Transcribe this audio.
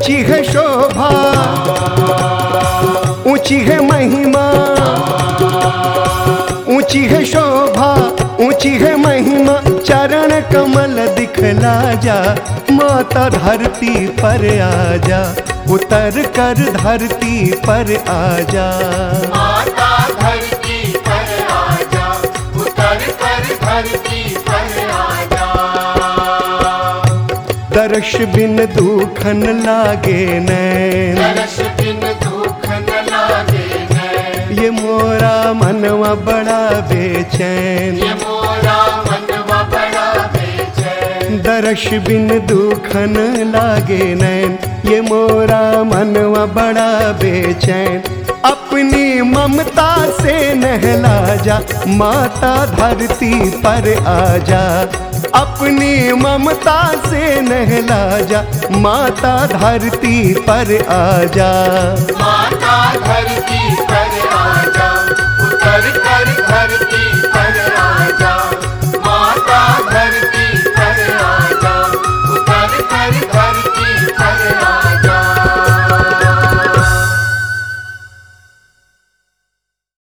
ऊंची है शोभा, ऊंची है महिमा, ऊंची है शोभा, ऊंची है महिमा, चरण कमल दिखला जा, माता धरती पर आजा, उतर कर धरती पर आजा, माता धरती पर आजा, उतर कर धरती पर आजा। दर्श बिन दुख न लागे नैन, दर्श बिन दुख न लागे नैन, ये मोरा मनवा बड़ा बेचैन, ये मोरा मनवा बड़ा बेचैन। दर्श बिन दुख न लागे नैन, ये मोरा मनवा बड़ा बेचैन, अपनी ममता से नहला जा, माता धरती पर आजा, अपनी ममता से नहला जा, माता धरती पर आजा, माता धरती पर आजा, उतर कर धरती